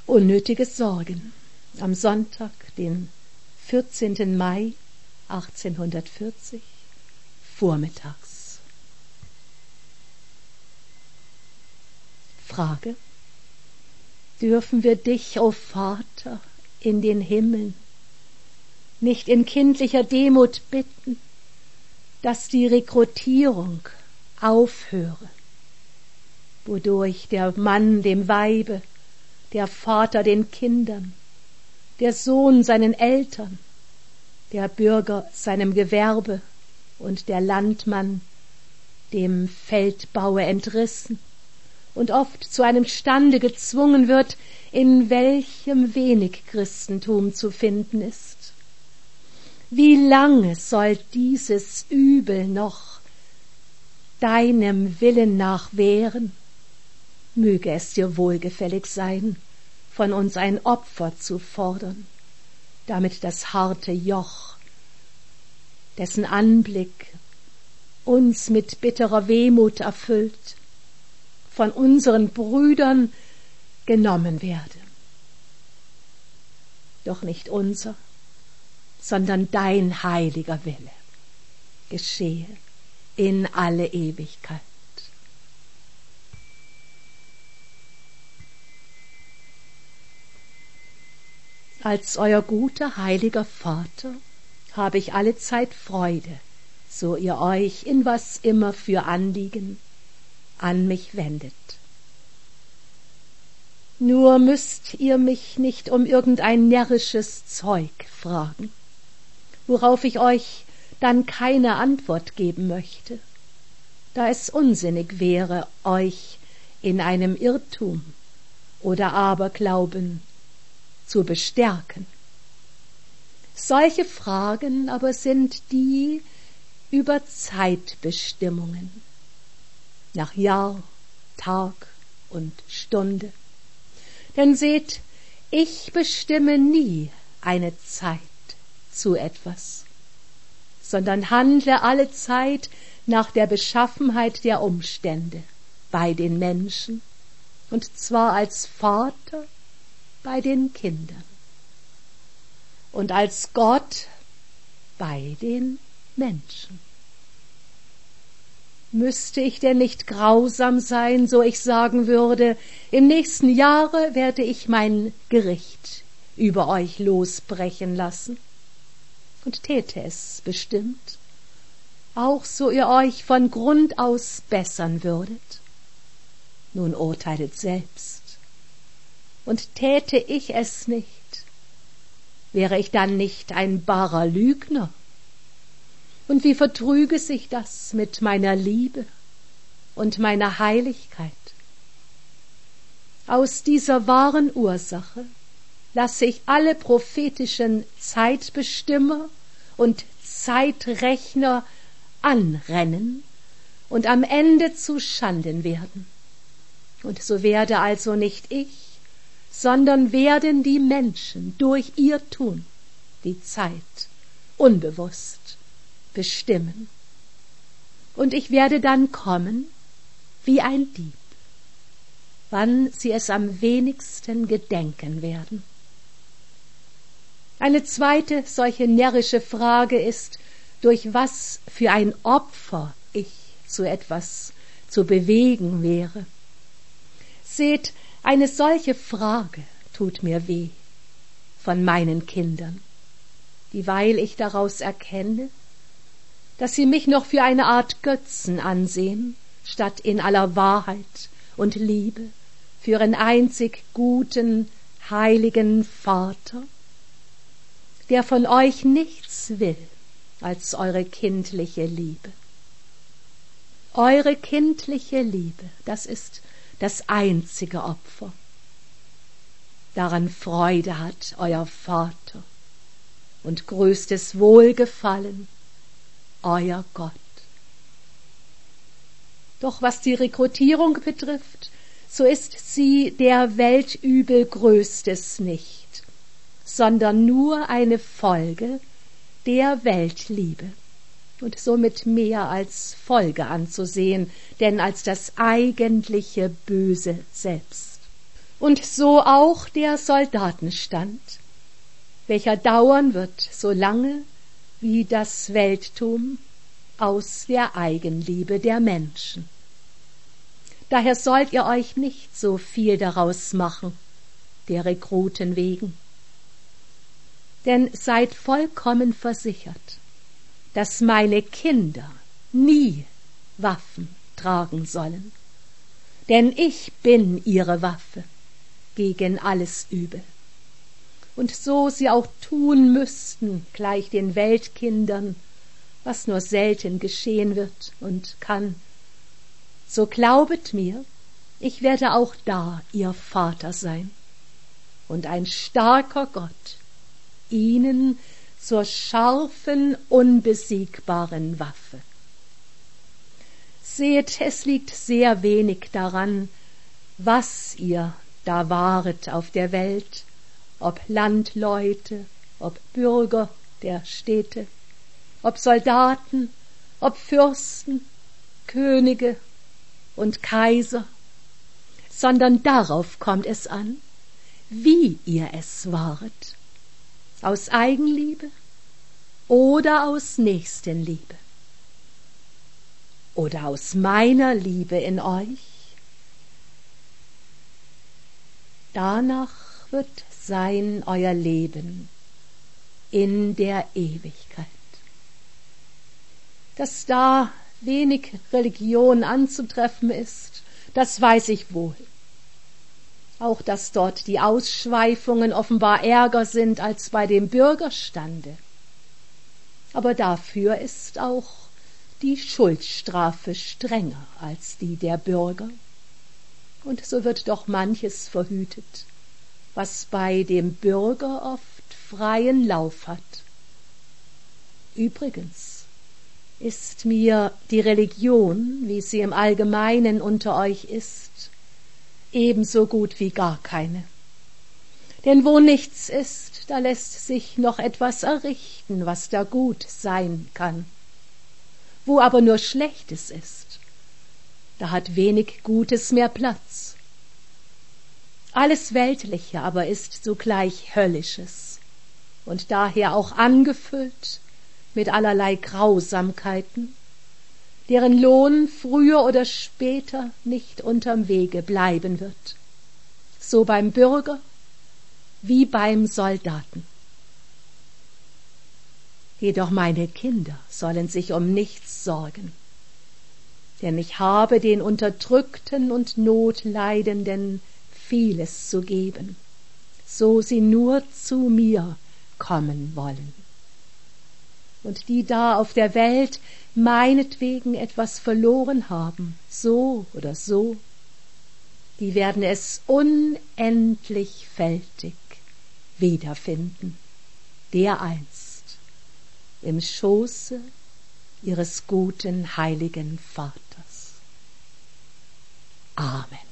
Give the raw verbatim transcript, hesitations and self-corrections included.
Unnötige Sorgen am Sonntag, den vierzehnten Mai achtzehnhundertvierzig, vormittags. Frage: Dürfen wir dich, o Vater, in den Himmeln nicht in kindlicher Demut bitten, dass die Rekrutierung aufhöre, wodurch der Mann dem Weibe, der Vater den Kindern, der Sohn seinen Eltern, der Bürger seinem Gewerbe und der Landmann dem Feldbaue entrissen und oft zu einem Stande gezwungen wird, in welchem wenig Christentum zu finden ist. Wie lange soll dieses Übel noch deinem Willen nach währen? Möge es dir wohlgefällig sein, von uns ein Opfer zu fordern, damit das harte Joch, dessen Anblick uns mit bitterer Wehmut erfüllt, von unseren Brüdern genommen werde. Doch nicht unser, sondern dein heiliger Wille geschehe in alle Ewigkeit. Als euer guter, heiliger Vater habe ich allezeit Freude, so ihr euch in was immer für Anliegen an mich wendet. Nur müsst ihr mich nicht um irgendein närrisches Zeug fragen, worauf ich euch dann keine Antwort geben möchte, da es unsinnig wäre, euch in einem Irrtum oder Aberglauben zu bestärken. Solche Fragen aber sind die über Zeitbestimmungen, nach Jahr, Tag und Stunde. Denn seht, ich bestimme nie eine Zeit zu etwas, sondern handle alle Zeit nach der Beschaffenheit der Umstände bei den Menschen, und zwar als Vater bei den Kindern und als Gott bei den Menschen. Müsste ich denn nicht grausam sein, so ich sagen würde, im nächsten Jahre werde ich mein Gericht über euch losbrechen lassen? Und täte es bestimmt, auch so ihr euch von Grund aus bessern würdet. Nun urteilet selbst. Und täte ich es nicht, wäre ich dann nicht ein barer Lügner? Und wie vertrüge sich das mit meiner Liebe und meiner Heiligkeit? Aus dieser wahren Ursache lasse ich alle prophetischen Zeitbestimmer und Zeitrechner anrennen und am Ende zu Schanden werden. Und so werde also nicht ich, sondern werden die Menschen durch ihr Tun die Zeit unbewusst bestimmen. Und ich werde dann kommen wie ein Dieb, wann sie es am wenigsten gedenken werden. Eine zweite solche närrische Frage ist, durch was für ein Opfer ich zu etwas zu bewegen wäre. Seht, eine solche Frage tut mir weh von meinen Kindern, dieweil ich daraus erkenne, dass sie mich noch für eine Art Götzen ansehen, statt in aller Wahrheit und Liebe für ihren einzig guten, heiligen Vater, der von euch nichts will als eure kindliche Liebe. Eure kindliche Liebe, das ist das einzige Opfer. Daran Freude hat euer Vater und größtes Wohlgefallen euer Gott. Doch was die Rekrutierung betrifft, so ist sie der Weltübel größtes nicht, sondern nur eine Folge der Weltliebe und somit mehr als Folge anzusehen, denn als das eigentliche Böse selbst. Und so auch der Soldatenstand, welcher dauern wird, so lange wie das Welttum aus der Eigenliebe der Menschen. Daher sollt ihr euch nicht so viel daraus machen, der Rekruten wegen. Denn seid vollkommen versichert, dass meine Kinder nie Waffen tragen sollen. Denn ich bin ihre Waffe gegen alles Übel. Und so sie auch tun müssten, gleich den Weltkindern, was nur selten geschehen wird und kann, so glaubet mir, ich werde auch da ihr Vater sein und ein starker Gott ihnen zur scharfen, unbesiegbaren Waffe. Seht, es liegt sehr wenig daran, was ihr da waret auf der Welt, ob Landleute, ob Bürger der Städte, ob Soldaten, ob Fürsten, Könige und Kaiser, sondern darauf kommt es an, wie ihr es waret, aus Eigenliebe oder aus Nächstenliebe oder aus meiner Liebe in euch. Danach wird sein euer Leben in der Ewigkeit. Dass da wenig Religion anzutreffen ist, das weiß ich wohl. Auch dass dort die Ausschweifungen offenbar ärger sind als bei dem Bürgerstande. Aber dafür ist auch die Schuldstrafe strenger als die der Bürger. Und so wird doch manches verhütet, was bei dem Bürger oft freien Lauf hat. Übrigens ist mir die Religion, wie sie im Allgemeinen unter euch ist, ebenso gut wie gar keine. Denn wo nichts ist, da lässt sich noch etwas errichten, was da gut sein kann. Wo aber nur Schlechtes ist, da hat wenig Gutes mehr Platz. Alles Weltliche aber ist zugleich Höllisches und daher auch angefüllt mit allerlei Grausamkeiten, deren Lohn früher oder später nicht unterm Wege bleiben wird, so beim Bürger wie beim Soldaten. Jedoch meine Kinder sollen sich um nichts sorgen, denn ich habe den Unterdrückten und Notleidenden vieles zu geben, so sie nur zu mir kommen wollen. Und die da auf der Welt meinetwegen etwas verloren haben, so oder so, die werden es unendlich fältig wiederfinden, dereinst im Schoße ihres guten heiligen Vaters. Amen.